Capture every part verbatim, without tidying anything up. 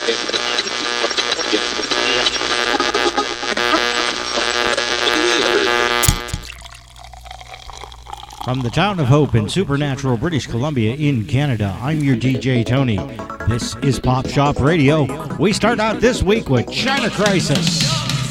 From the town of Hope in Supernatural, British Columbia in Canada, I'm your D J Tony. This is Pop Shop Radio. We start out this week with China Crisis.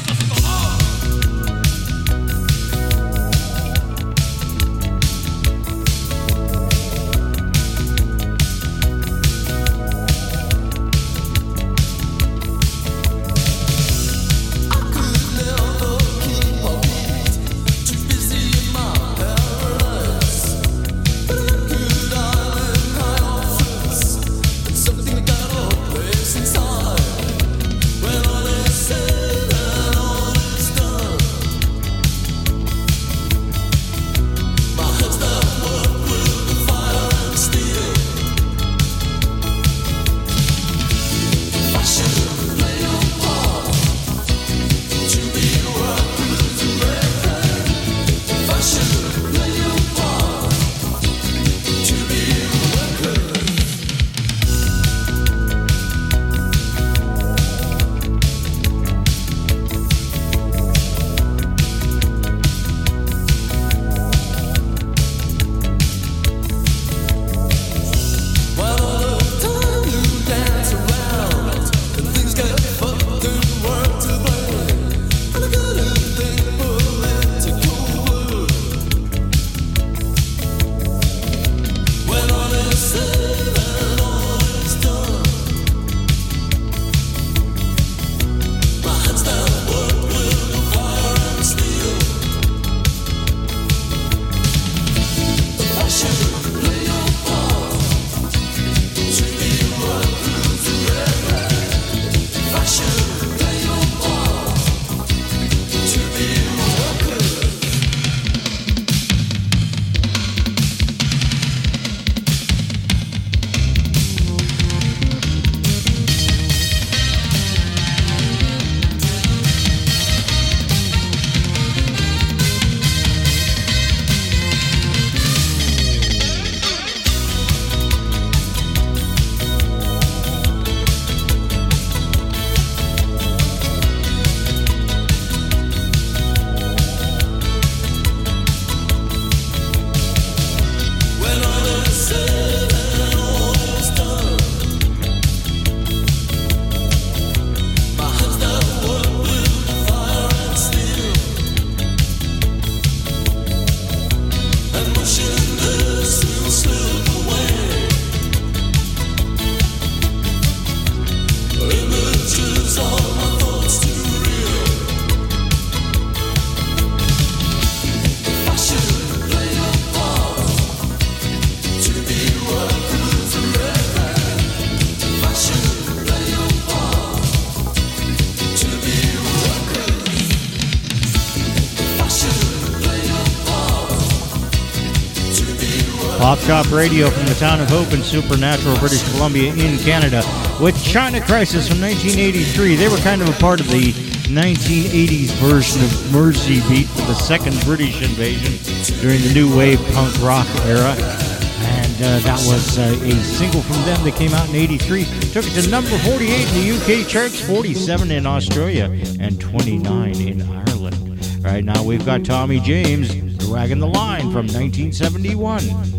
Pop Shop Radio from the town of Hope in Supernatural, British Columbia in Canada, with China Crisis from nineteen eighty-three. They were kind of a part of the nineteen eighties version of Mersey Beat for the second British invasion during the new wave punk rock era. And uh, that was uh, a single from them that came out in eighty-three. Took it to number forty-eight in the U K charts, forty-seven in Australia, and twenty-nine in Ireland. Right now we've got Tommy James, Dragging the Line from nineteen seventy-one.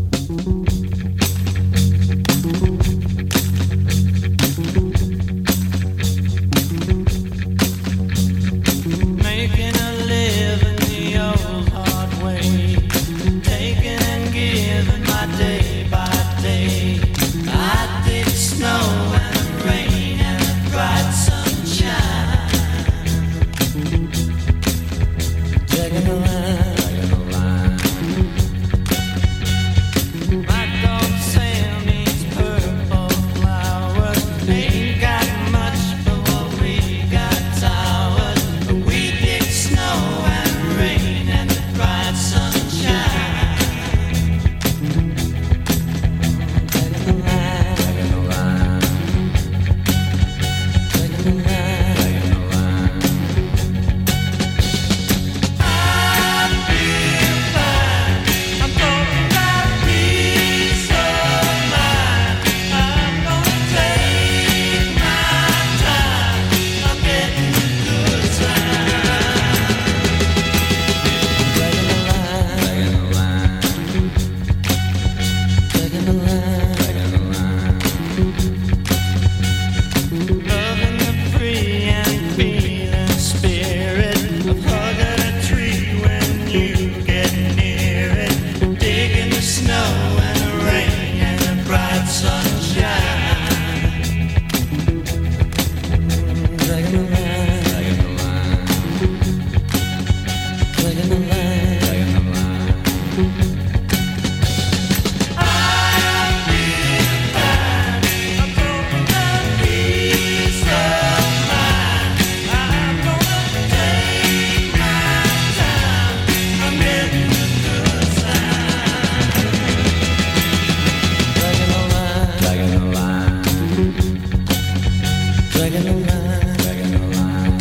dragging the line, dragging the line.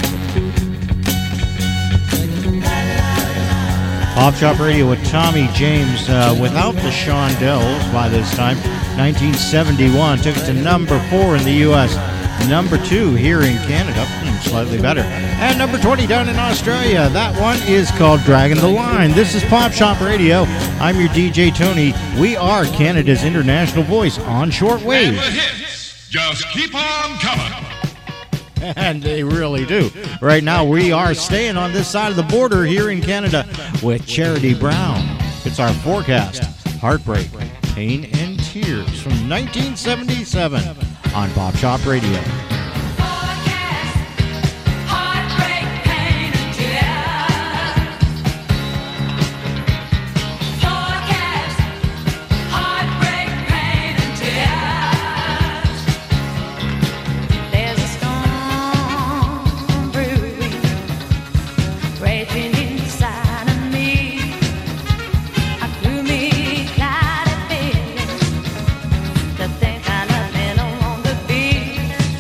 Pop Shop Radio with Tommy James, uh, without the Shondells by this time. nineteen seventy-one took it to number four in the U S, number two here in Canada, slightly better, and number twenty down in Australia. That one is called Dragging the Line. This is Pop Shop Radio. I'm your D J Tony. We are Canada's international voice on shortwave. And the hits just keep on coming. And they really do. Right now, we are staying on this side of the border here in Canada with Charity Brown. It's our forecast. Heartbreak, Pain, and Tears from nineteen seventy-seven on Pop Shop Radio. Think I love me no longer be.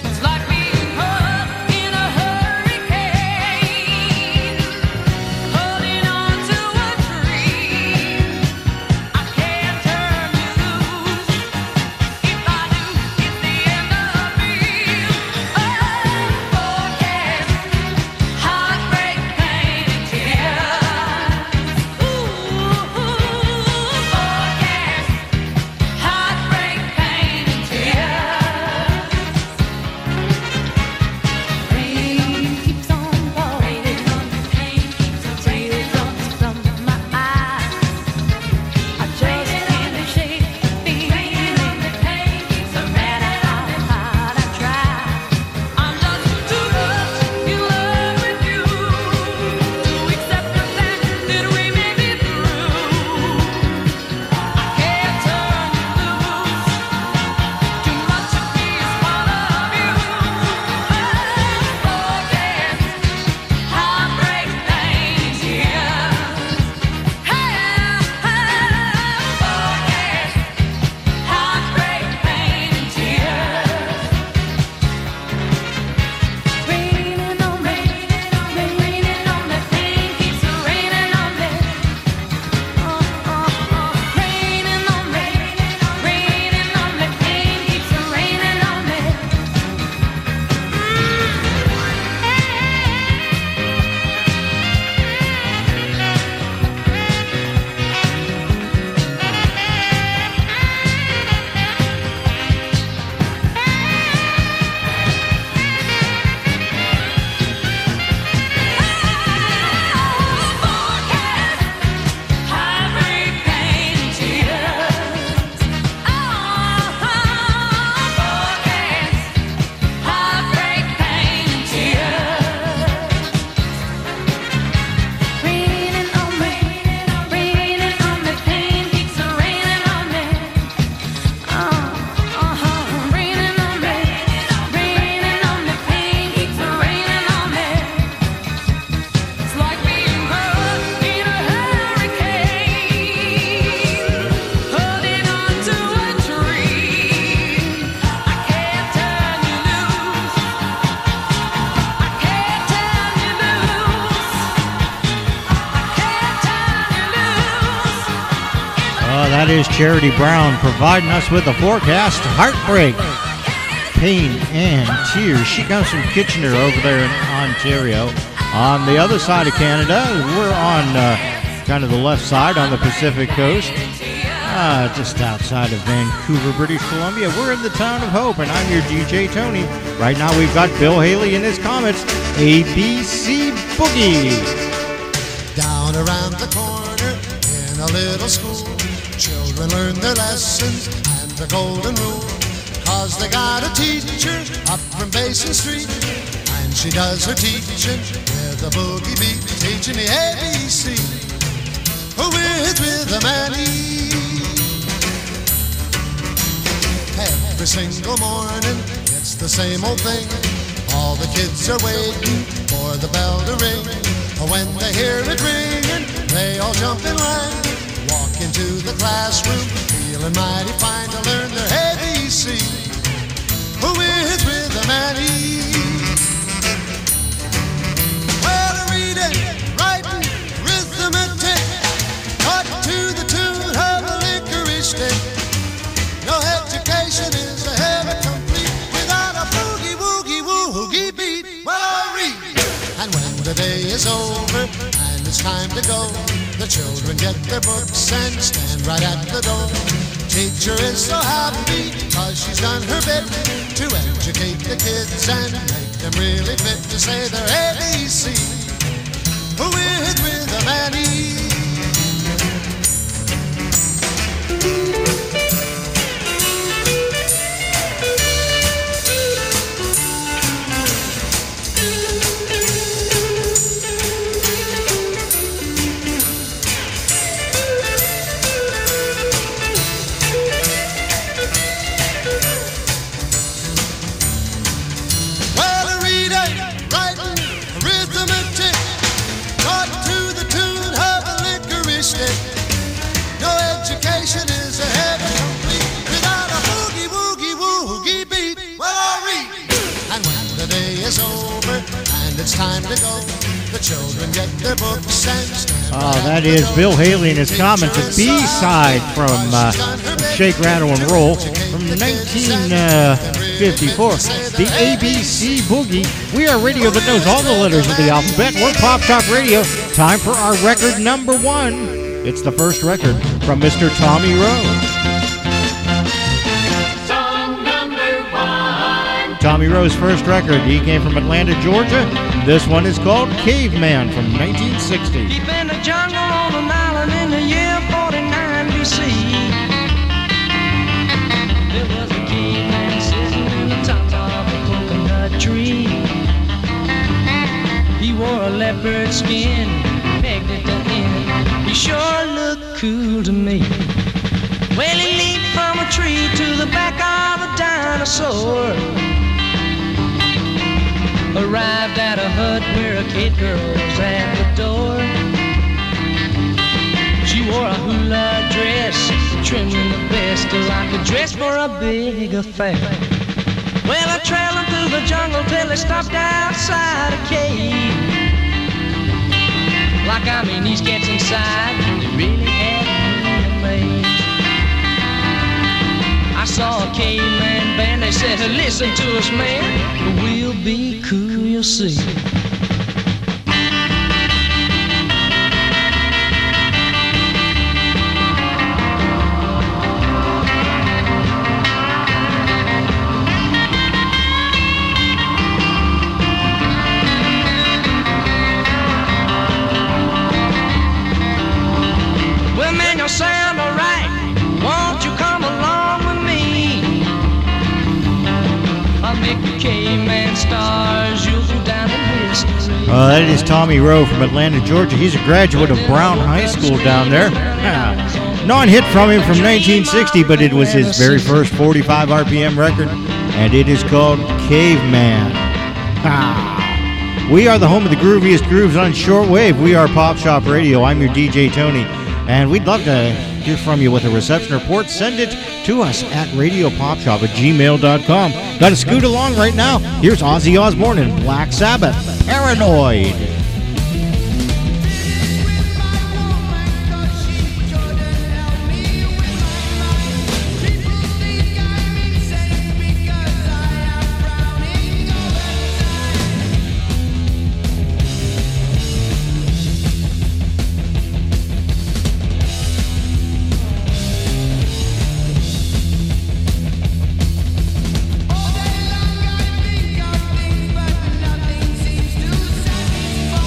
That is Charity Brown providing us with a forecast. Heartbreak, pain, and tears. She comes from Kitchener over there in Ontario. On the other side of Canada, we're on uh, kind of the left side on the Pacific coast, uh, just outside of Vancouver, British Columbia. We're in the town of Hope, and I'm your D J Tony. Right now we've got Bill Haley in his comments. A B C Boogie. Down around the corner in a little school, children learn their lessons and the golden rule, cause they got a teacher up from Basin Street, and she does her teaching with a boogie beat, teaching the A B C with rhythm and ease. Every single morning it's the same old thing, all the kids are waiting for the bell to ring. When they hear it ringing, they all jump in line, walk into the classroom, feeling mighty fine to learn their A B C with rhythm and ease. the day is over and it's time to go, the children get their books and stand right at the door. Teacher is so happy cause she's done her bit to educate the kids and make them really fit to say their A B C with rhythm and ease. It's time to go. The children get their books and stand. Oh, that is Bill Haley and his comments, a B-side from uh, Shake, Rattle, and Roll from nineteen fifty-four. The A B C Boogie. We are radio that knows all the letters of the alphabet. We're Pop Shop Radio. Time for our record number one. It's the first record from Mister Tommy Rose. Tommy Rose's first record. He came from Atlanta, Georgia. This one is called Caveman from nineteen sixty. Deep in the jungle on an island in the year forty-nine B C. There was a caveman sitting in the top of a coconut tree. He wore a leopard skin, pegged at the end. He sure looked cool to me. Well, he leaped from a tree to the back of a dinosaur. Arrived at a hut where a kid girl was at the door. She wore a hula dress, trimmed in the best, like a dress for a big affair. Well, I trailed him through the jungle till he stopped outside a cave. Like, I mean, he's gets inside, he really had me amazed. I saw a caveman band, they said, listen to us, man, we'll be cool, you'll see. Well, man, you sound alright, won't you come along with me? I'll make the caveman stars, you'll go down in history. Uh, that is Tommy Rowe from Atlanta, Georgia. He's a graduate of Brown High School down there. Non-hit from him from nineteen sixty, but it was his very first forty-five R P M record, and it is called Caveman. Ha. We are the home of the grooviest grooves on shortwave. We are Pop Shop Radio. I'm your D J, Tony, and we'd love to hear from you with a reception report. Send it to us at radiopopshop at gmail dot com. Got to scoot along right now. Here's Ozzy Osbourne and Black Sabbath, Paranoid. All day long I think of things, but nothing seems to satisfy.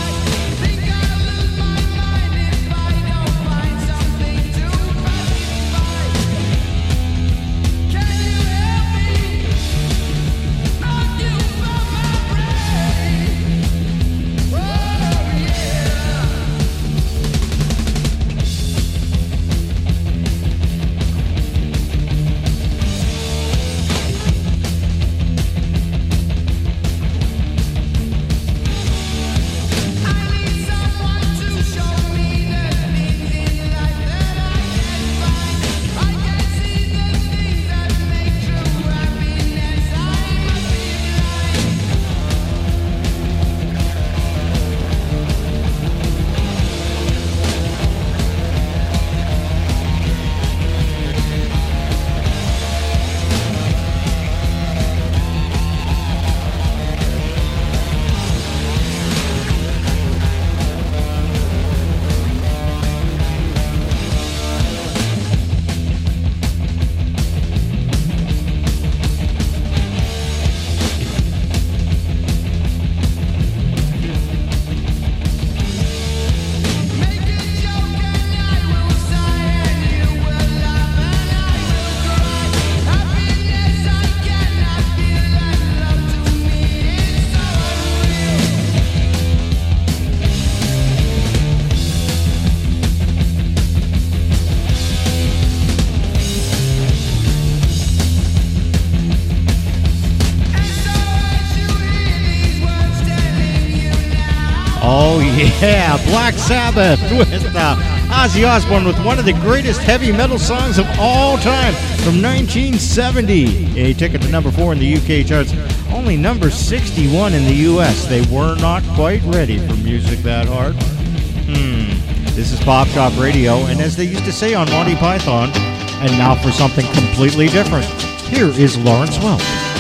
Oh, yeah, Black Sabbath with uh, Ozzy Osbourne with one of the greatest heavy metal songs of all time from nineteen seventy. A ticket to number four in the U K charts, only number sixty-one in the U S. They were not quite ready for music that hard. Hmm. This is Pop Shop Radio, and as they used to say on Monty Python, and now for something completely different, here is Lawrence Welk.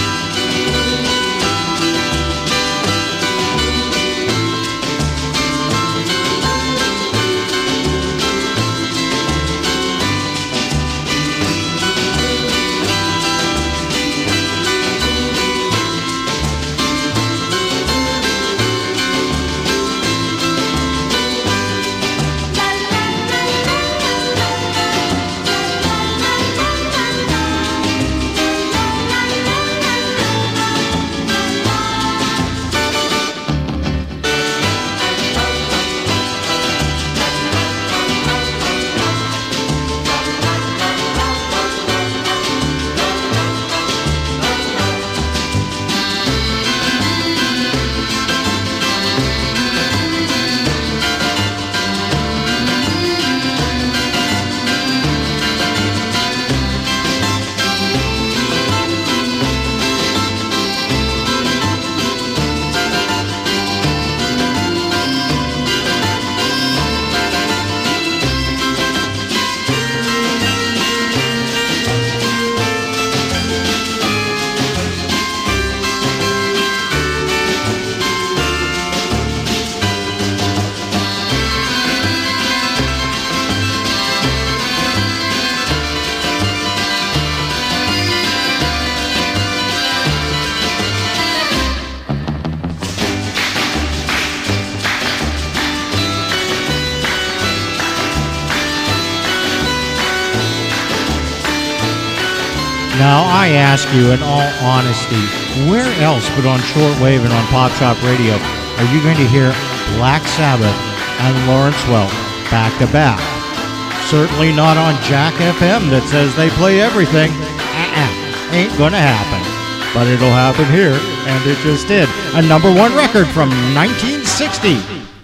Now, I ask you in all honesty, where else but on shortwave and on Pop Shop Radio are you going to hear Black Sabbath and Lawrence Welk back to back? Certainly not on Jack F M that says they play everything. Uh-uh, ain't gonna happen. But it'll happen here, and it just did. A number one record from nineteen sixty.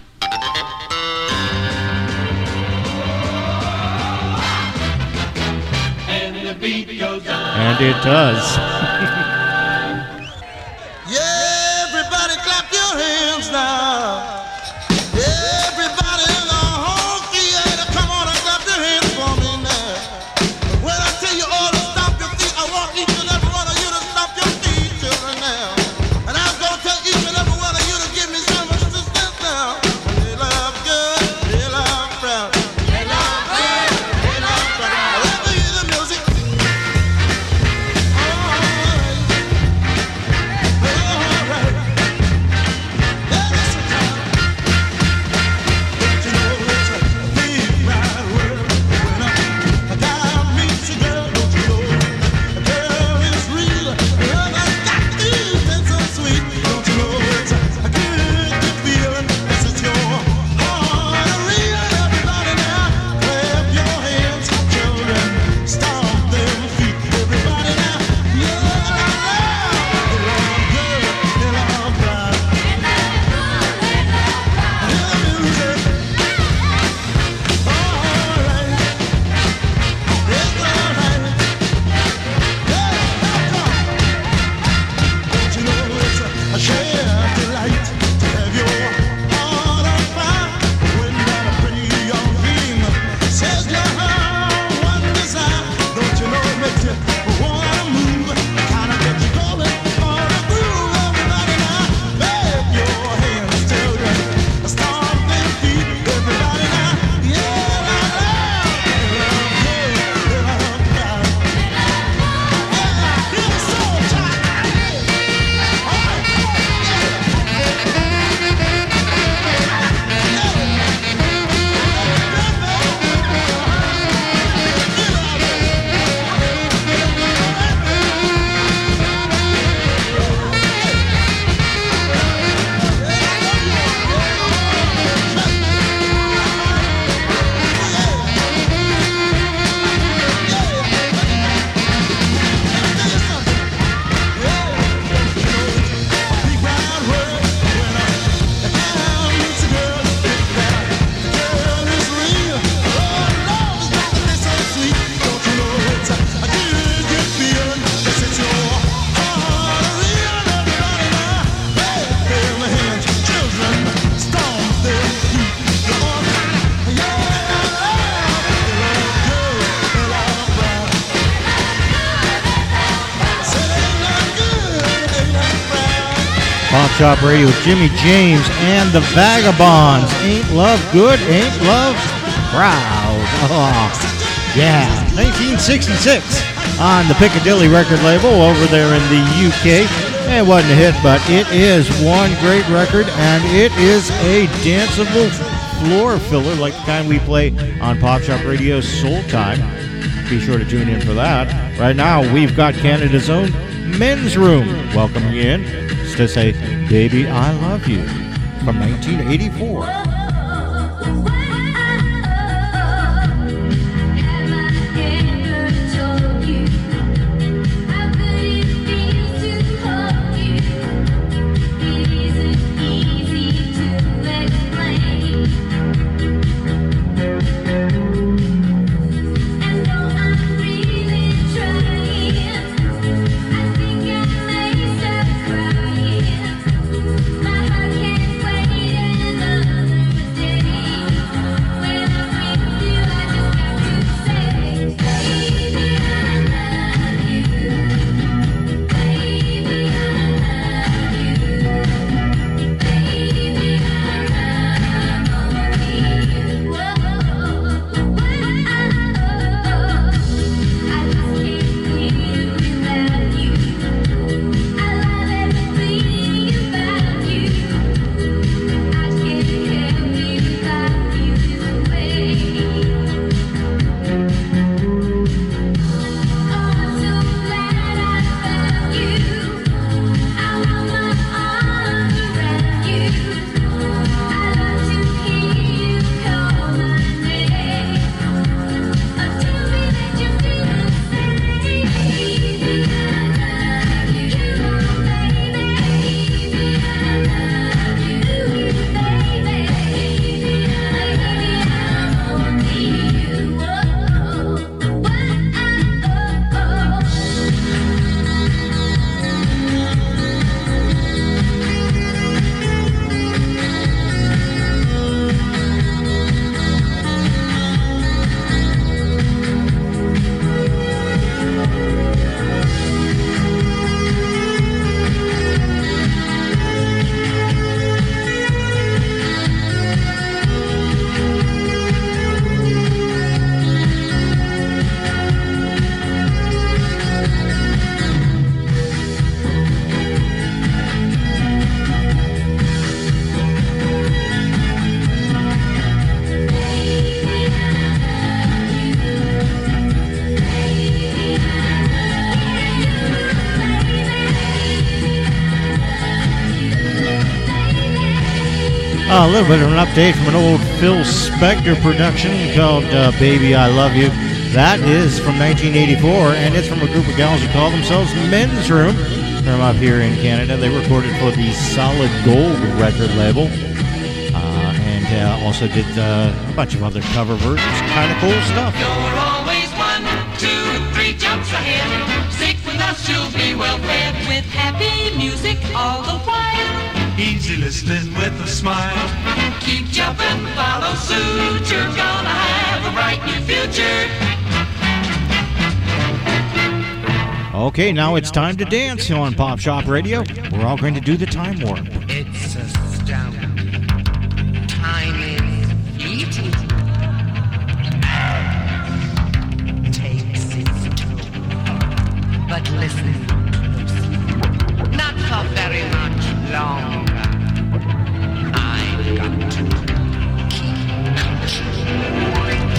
And it does. Yeah, everybody clap your hands now. Everybody in the whole theater, come on and clap your hands for me now. When I tell you all to stop your feet, I want each and every one of you to stop your feet, children, now. And I'm going to tell each and every one of you to give me some assistance now. They love good, they love proud. They love good, they love proud. Let me hear the music. Oh, Pop Shop Radio with Jimmy James and the Vagabonds. Ain't love good? Ain't love proud? Oh, yeah. nineteen sixty-six on the Piccadilly record label over there in the U K. It wasn't a hit, but it is one great record, and it is a danceable floor filler like the kind we play on Pop Shop Radio's Soul Time. Be sure to tune in for that. Right now, we've got Canada's own Men's Room welcoming you in to say, Baby, I Love You from nineteen eighty-four. A little bit of an update from an old Phil Spector production called uh, Baby, I Love You. That is from nineteen eighty-four, and it's from a group of gals who call themselves Men's Room from up here in Canada. They recorded for the Solid Gold record label, uh, and uh, also did uh, a bunch of other cover versions. Kind of cool stuff. You're always one, two, three jumps ahead. Stick with us, you'll be well fed. With happy music all the while. Easy listening with a smile. Keep jumping, follow suit. You're gonna have a bright new future. Okay, now it's time to dance on Pop Shop Radio. We're all going to do the time warp. It's astounding. Time is fleeting. Takes its toll. But listen closely. Not for very much longer. I've got to keep control.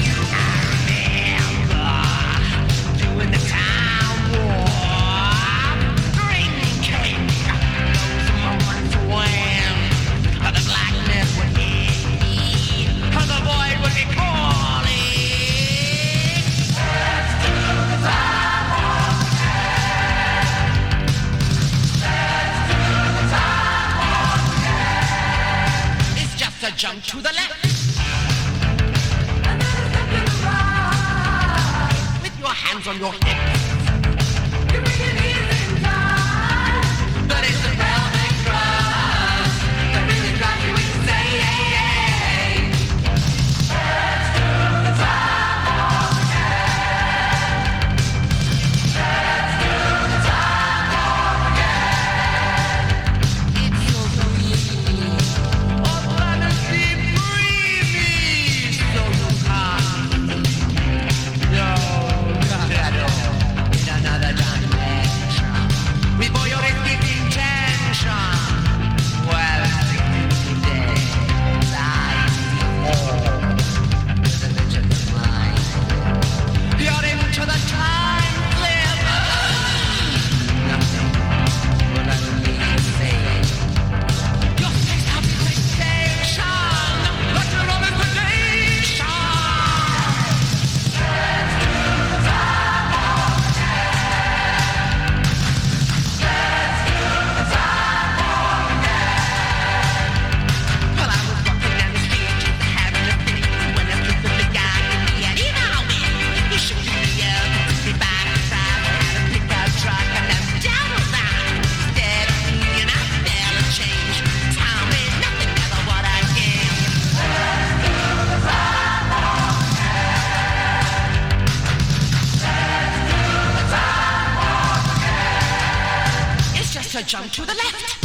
Remember doing the time warp. Bringing cake. Those moments when the blackness would hit, the void would be calling. Let's do the time warp again. Let's do the time warp again. It's just a jump to the left. Another step to the right. With your hands on your hips. You make it easy in time. But it's the velvet thrust that really drives you insane. Let's do the time warp again. Let's do the time warp again. It's to the left.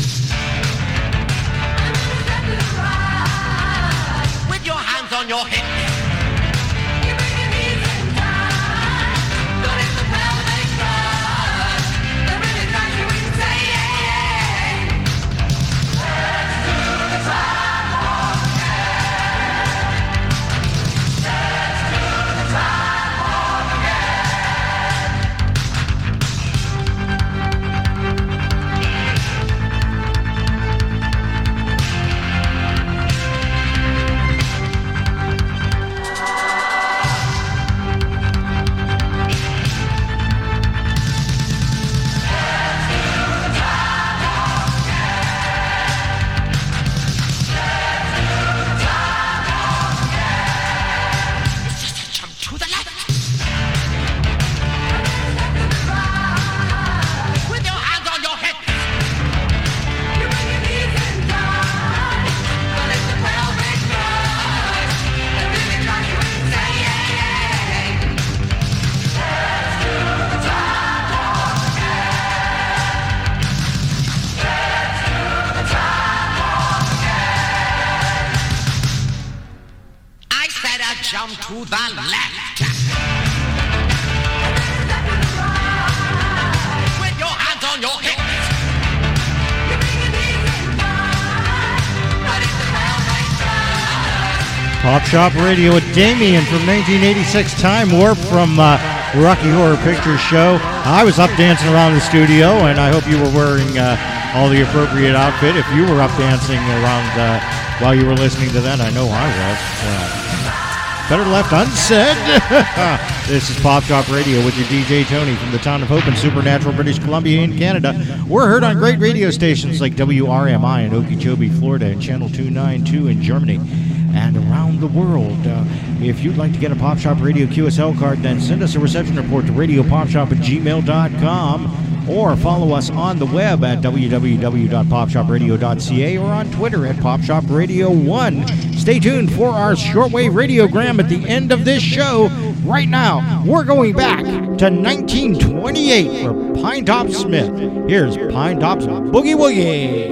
With your hands on your hips. Jump to the left. With your hands on your hips. Pop Shop Radio with Damien from nineteen eighty-six, Time Warp from uh, Rocky Horror Picture Show. I was up dancing around the studio, and I hope you were wearing uh, all the appropriate outfit. If you were up dancing around uh, while you were listening to that, I know I was. Uh, Better left unsaid. This is Pop Shop Radio with your D J Tony from the town of Hope in Supernatural, British Columbia in Canada. We're heard on great radio stations like W R M I in Okeechobee, Florida, and Channel two ninety-two in Germany, and around the world. Uh, if you'd like to get a Pop Shop Radio Q S L card, then send us a reception report to radio pop shop at gmail dot com. Or follow us on the web at w w w dot pop shop radio dot c a or on Twitter at pop shop radio one. Stay tuned for our shortwave radiogram at the end of this show. Right now, we're going back to nineteen twenty-eight for Pine Top Smith. Here's Pine Top's Boogie Woogie.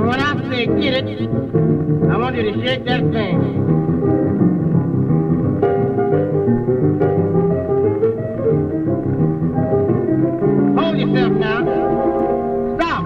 And when I say get it, I want you to shake that thing. Hold yourself now. Stop.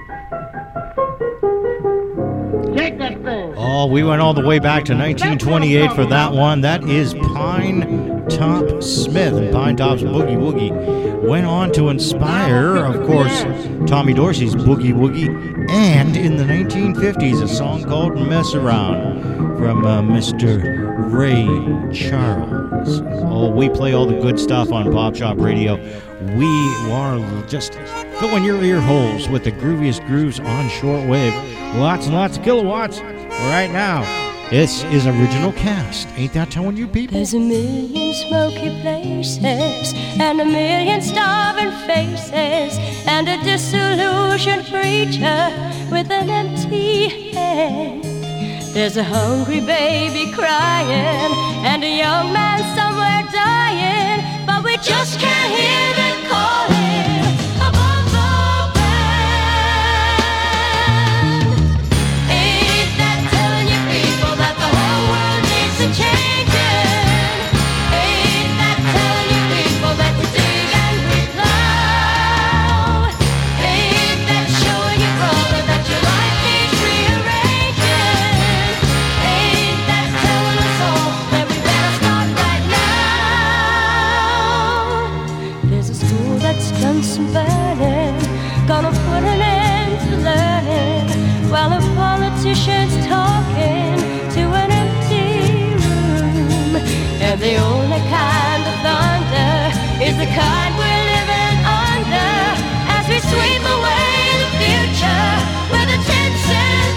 Shake that thing. Oh, we went all the way back to nineteen twenty-eight for that one. That is Pine Top Smith, and Pine Top's Boogie Woogie went on to inspire, of course, Tommy Dorsey's Boogie Woogie, and in the nineteen fifties, a song called Mess Around from uh, Mister Ray Charles. Oh, we play all the good stuff on Pop Shop Radio. We are just filling your ear holes with the grooviest grooves on shortwave. Lots and lots of kilowatts right now. This is Original Cast. Ain't that telling you people? There's a million smoky places and a million starving faces and a disillusioned preacher with an empty hand. There's a hungry baby crying and a young man somewhere dying, but we just can't hear them calling above the band. Ain't that telling you people that the whole world needs some changing? Ain't that telling you people that we dig and we plow? Ain't that showing you, brother, that your life needs rearranging? Ain't that telling us all that we better start right now? There's a school that's done some burning, gonna put an end to learning, while a politician's talking to an empty room. And the only kind of thunder is the kind we're living under, as we sweep away the future with a ten cent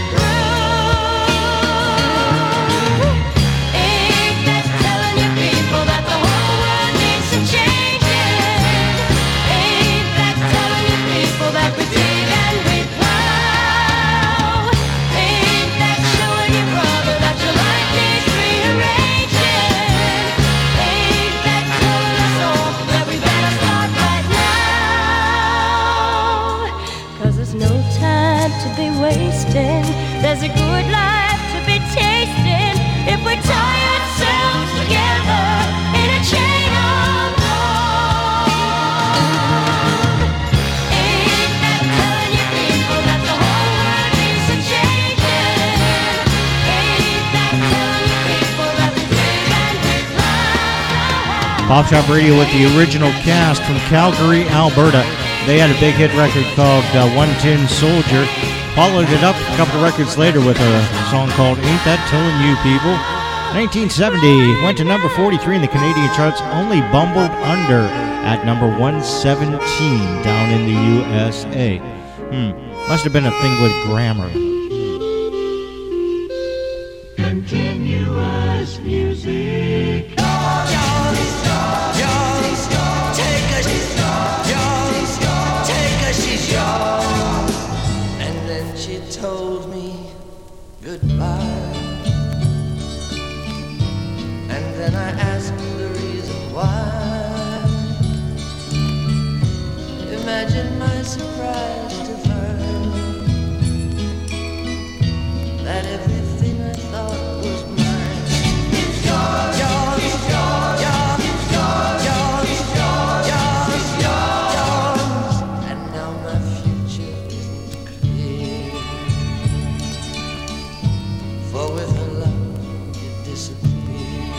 broom. Ain't that telling you people that the whole world needs some changing? Ain't that telling you people that we dig and we plow? Ain't that showing you, brother, that your life needs rearranging? Ain't that telling us all that we better start right now? 'Cause there's no time to be wasting, there's a good life to be tasting if we tie ourselves together in a chain of love. Ain't that telling you people that the whole world needs some changing? Ain't that telling you people that we dig and we plow? Pop Shop Radio with the Original Cast from Calgary, Alberta. They had a big hit record called uh, One Tin Soldier. Followed it up a couple records later with a song called Ain't That Telling You People. nineteen seventy went to number forty-three in the Canadian charts, only bumbled under at number one seventeen down in the U S A. Hmm, must have been a thing with grammar. Continuous music. And then she told me goodbye. And then I asked the reason why. Imagine my surprise to find that everything I thought was mine is yours. Yours, yours, yours, yours, yours, yours, yours. And now my future isn't clear, for with her love it disappeared.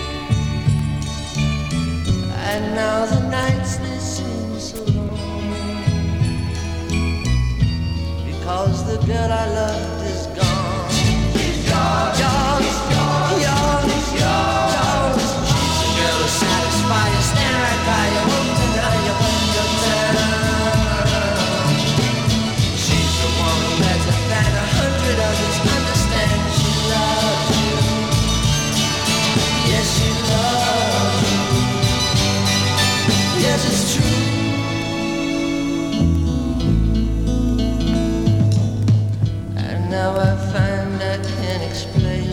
And now the nights they seem so long, because the girl I loved is gone. She's yours, yours, yours, yours, yours. She's the girl who satisfies you, stand right by you, won't deny you when you're down. She's the one who better than a hundred others understand she loves you. Yes, she loves you. Yes, it's true. And now I find I can't explain,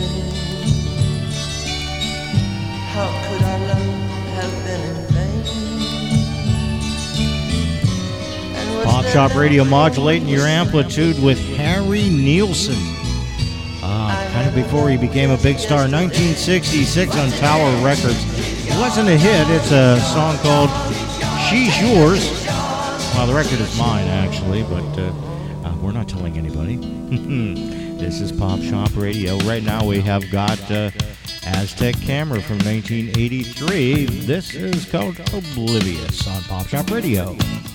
how could our love have been in vain? And was Pop there Shop Radio nothing modulating your amplitude with Harry Harry Nilsson. Uh, kind of before he became a big star. nineteen sixty-six on Tower Records. It wasn't a hit. It's a song called She's Yours. Well, the record is mine, actually, but uh, uh, we're not telling anybody. This is Pop Shop Radio. Right now we have got uh, Aztec Camera from nineteen eighty-three. This is called Oblivious on Pop Shop Radio.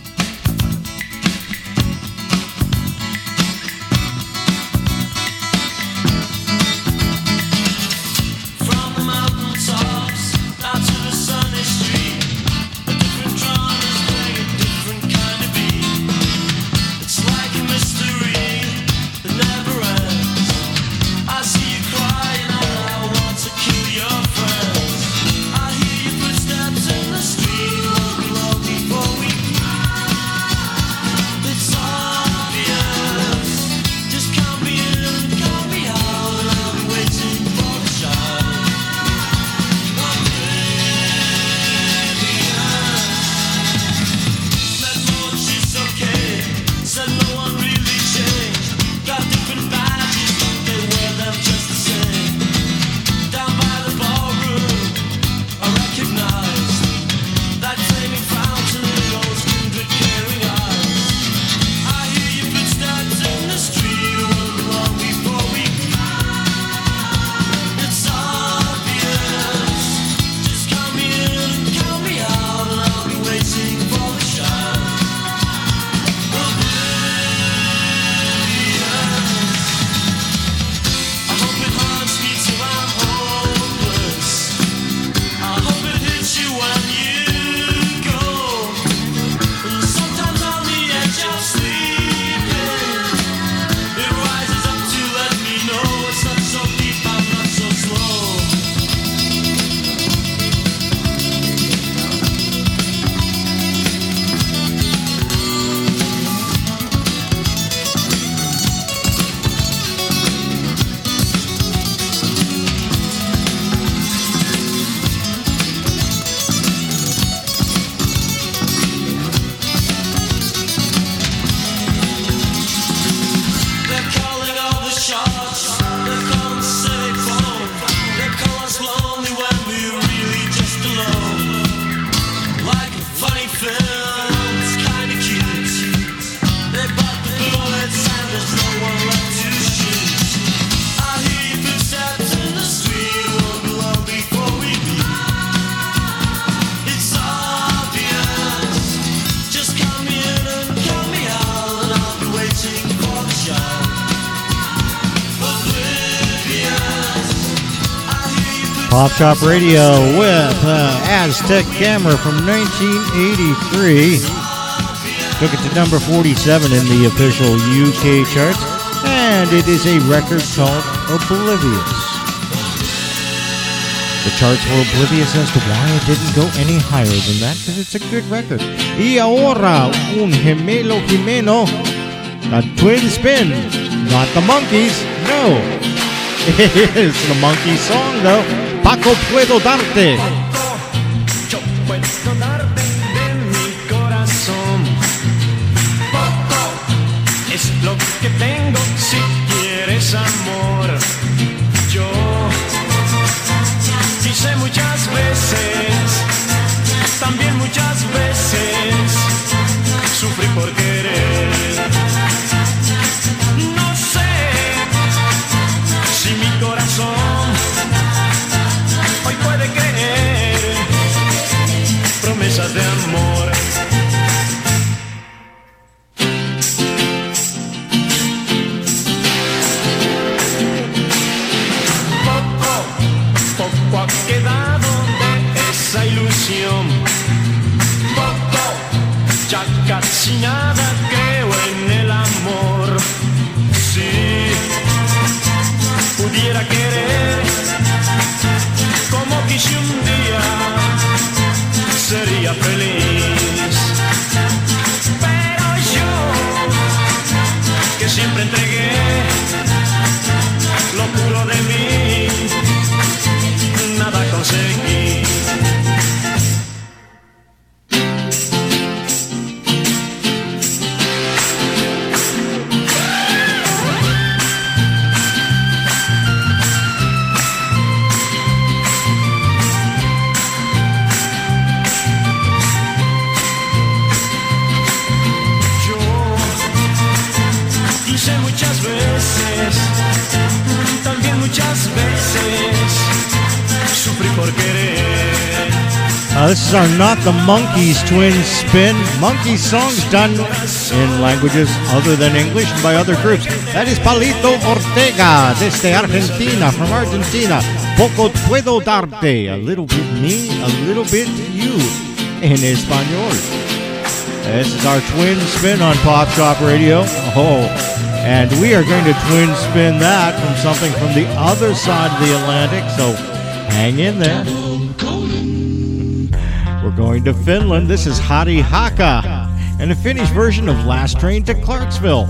Pop Shop Radio with uh, Aztec Camera from nineteen eighty-three. Took it to number forty-seven in the official U K charts, and it is a record called Oblivious. The charts were oblivious as to why it didn't go any higher than that, because it's a good record. Y ahora, un gemelo Jimeno, a twin spin, not the Monkees, no. It is the Monkey song, though. Paco Puedo Darte. Yo puedo darte de mi corazón. Poco es lo que tengo si quieres amor. Yo quise muchas veces, también muchas veces sufrí por querer. No sé si mi corazón hoy puede creer promesas de amor. Poco, poco ha quedado de esa ilusión. Poco, ya casi nada Uh, this is our Not the Monkeys twin spin. Monkey songs done in languages other than English and by other groups. That is Palito Ortega, desde Argentina, from Argentina. Poco puedo darte, a little bit me, a little bit you, in Espanol. This is our twin spin on Pop Shop Radio. Oh, and we are going to twin spin that from something from the other side of the Atlantic, so hang in there. We're going to Finland. This is Hari Haka, and a Finnish version of Last Train to Clarksville.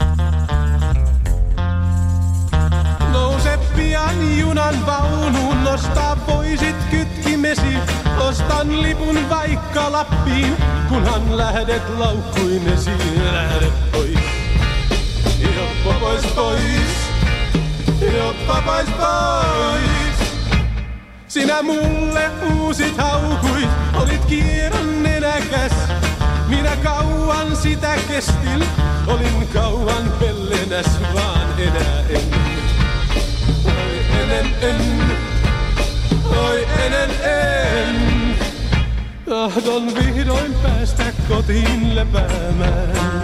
Nouse pian junan vaunuun, nostaa voisit kytkimesi. Ostan lipun vaikka Lappiin, kunhan lähdet laukkuinesi. Lähdet pois, joppa pois pois, joppa pois pois. Sinä mulle uusit haukuit, olit kierron nenäkäs. Minä kauan sitä kestin, olin kauan pellenäs, vaan enää en. Oi enen en, oi enen en. Tahdon vihdoin päästä kotiin lepäämään.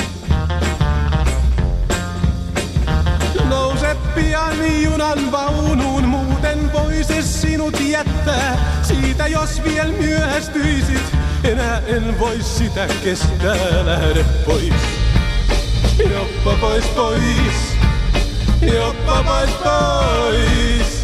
Nouse pian junan vaunuun, muuten voisi sinut jättää. Siitä jos viel myöhästyisit, enää en vois sitä kestää. Lähde pois, joppa pois pois, joppa pois pois.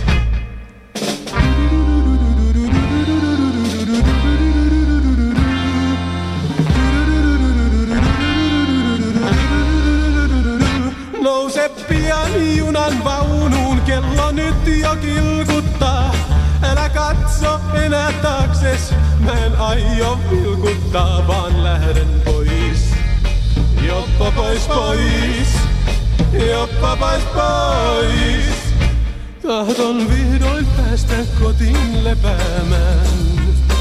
Nouse pian junan vaunuun, kello nyt jo kilkuttaa. Älä katso enää taakses, mä en aio vilkuttaa, vaan lähden pois. Joppa pois pois, joppa pois pois. Tahdon vihdoin päästä kotiin lepäämään.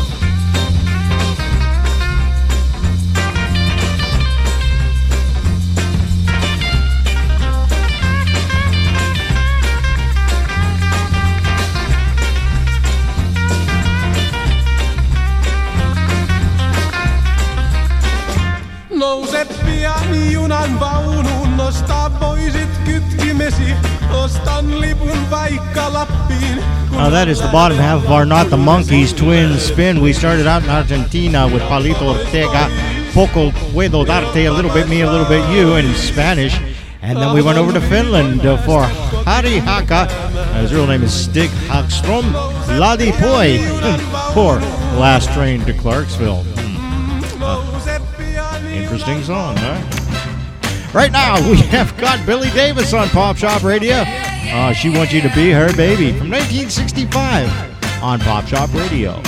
Nouse pian junan vaunuun, nostaa voisit kytkimesi. Ostan lipun vaikka Lappiin. Uh, that is the bottom half of our Not the Monkeys twin spin. We started out in Argentina with Palito Ortega, Poco puedo darte, a little bit me, a little bit you, in Spanish. And then we went over to Finland uh, for Hari Haka. Uh, his real name is Stig Hagstrom. Ladi Poi for Last Train to Clarksville. Hmm. Uh, interesting song, huh? Right now, we have got Billy Davis on Pop Shop Radio. Uh, she wants you to be her baby from nineteen sixty-five on Pop Shop Radio.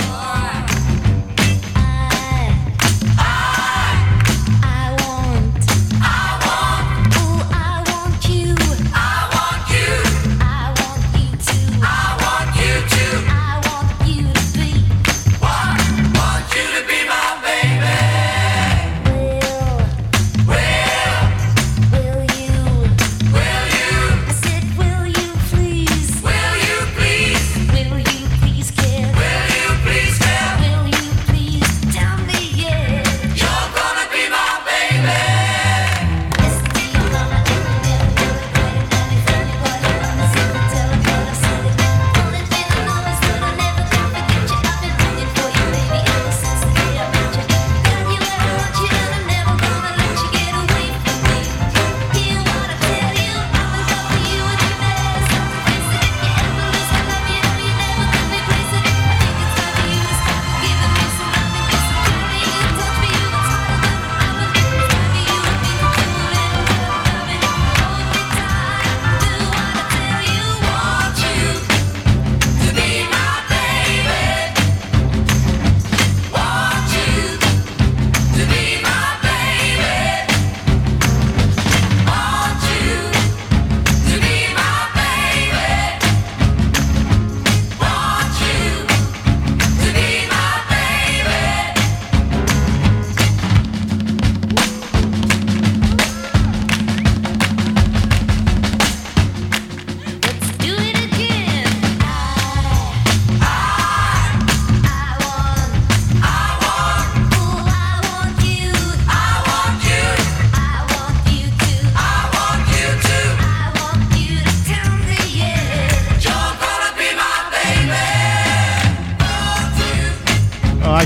Will you please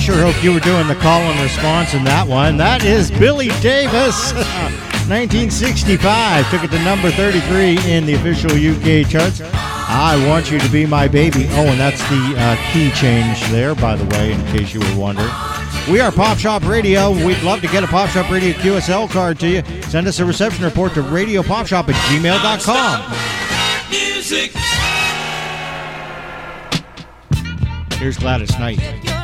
sure hope you were doing the call and response in that one. That is Billy Davis. nineteen sixty-five. Took it to number thirty-three in the official U K charts. I Want You to Be My Baby. Oh, and that's the uh, key change there, by the way, in case you were wondering. We are Pop Shop Radio. We'd love to get a Pop Shop Radio Q S L card to you. Send us a reception report to radio pop shop at gmail dot com. Music. Here's Gladys Knight.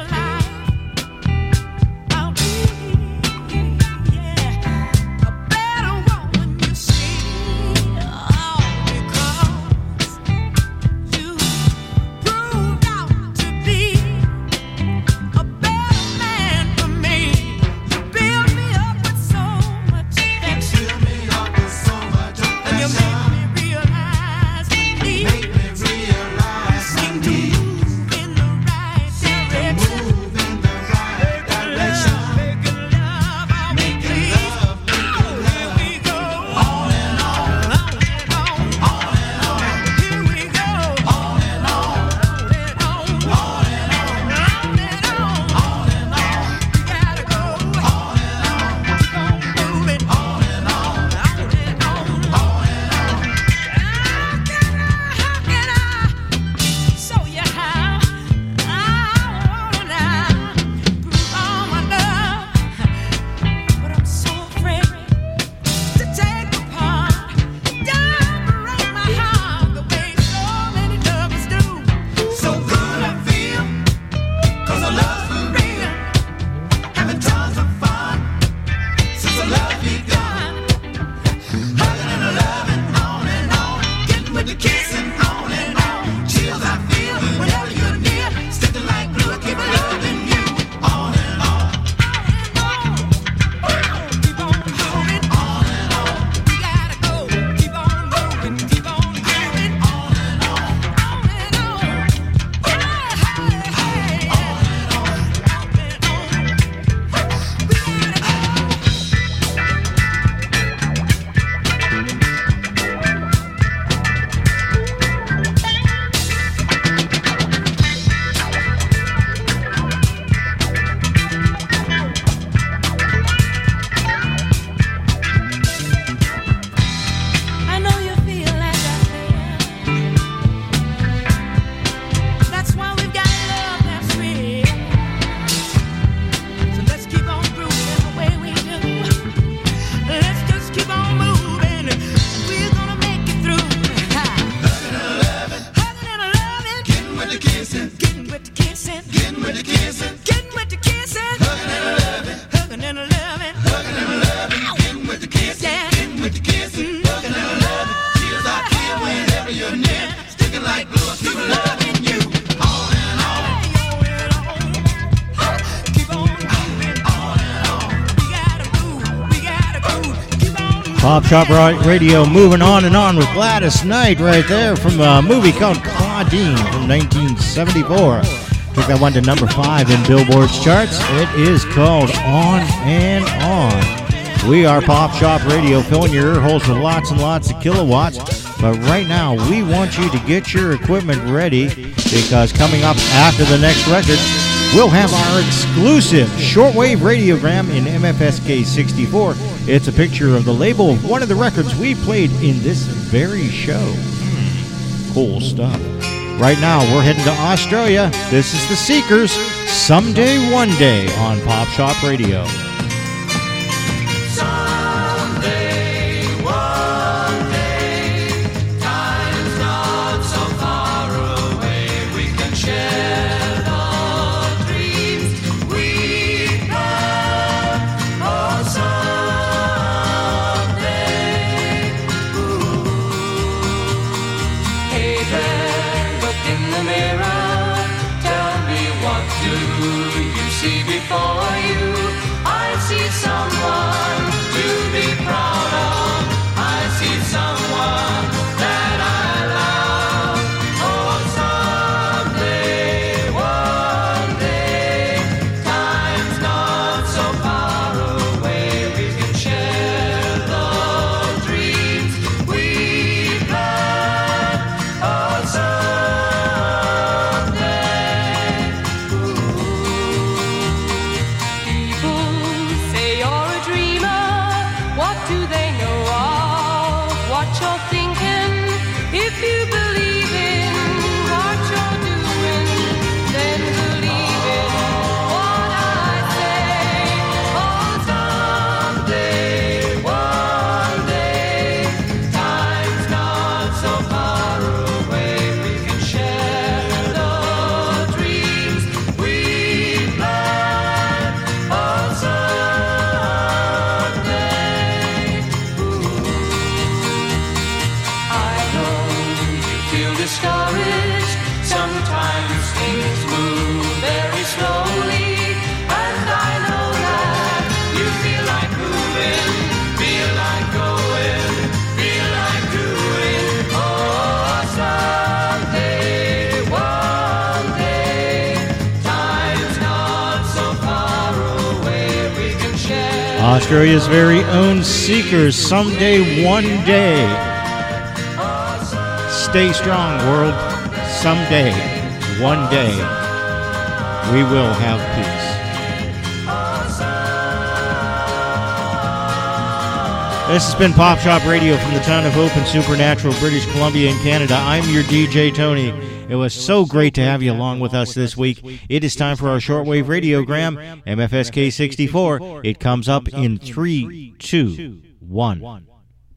Pop Shop Radio moving on and on with Gladys Knight right there from a movie called Claudine from nineteen seventy-four. Took that one to number five in Billboard's charts. It is called On and On. We are Pop Shop Radio, filling your ear holes with lots and lots of kilowatts. But right now, we want you to get your equipment ready because coming up after the next record, we'll have our exclusive shortwave radiogram in M F S K sixty-four. It's a picture of the label of one of the records we played in this very show. Hmm, cool stuff. Right now, we're heading to Australia. This is The Seekers, Someday One Day on Pop Shop Radio. Before you, I Australia's very own Seekers, Someday, One Day. Stay strong, world. Someday, one day, we will have peace. This has been Pop Shop Radio from the town of Hope in Supernatural, British Columbia in Canada. I'm your D J, Tony. It was so great to have you along with us this week. It is time for our shortwave radiogram, M F S K sixty-four. It comes up in three, two, one.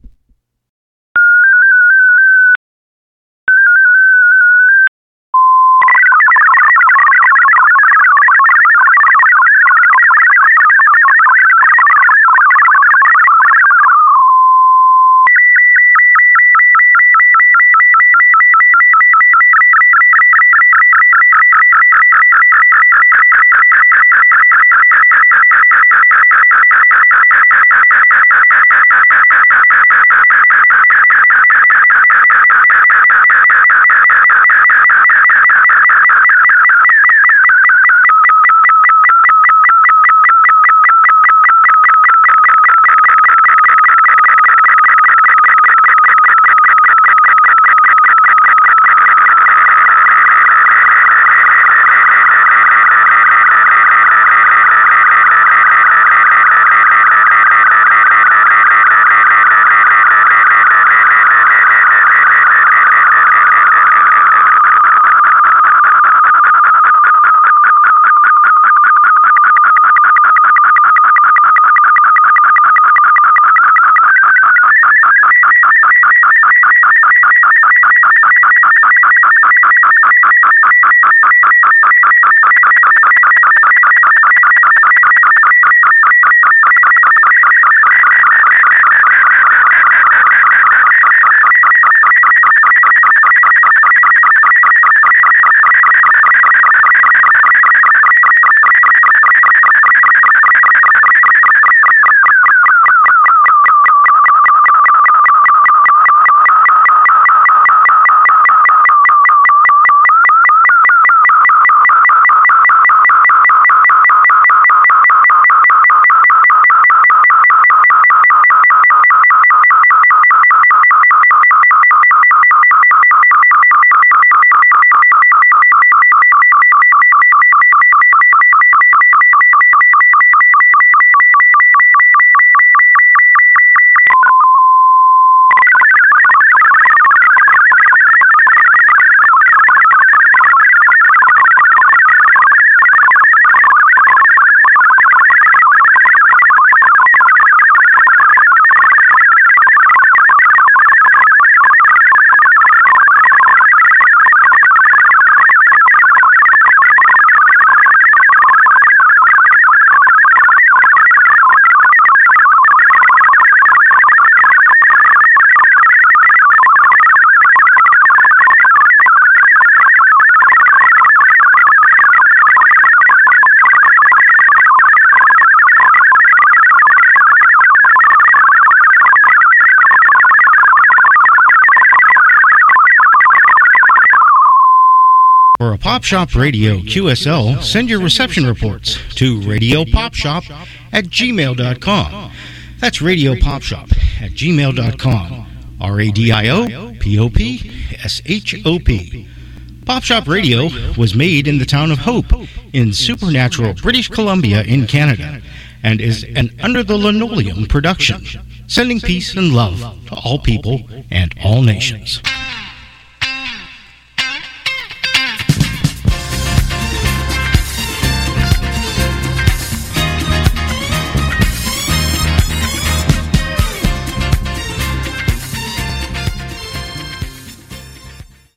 For a Pop Shop Radio Q S L, send your reception reports to radio pop shop at gmail dot com. That's radio pop shop at gmail dot com. R A D I O P O P S H O P. Pop Shop Radio was made in the town of Hope in Supernatural, British Columbia in Canada, and is an Under the Linoleum production, sending peace and love to all people and all nations.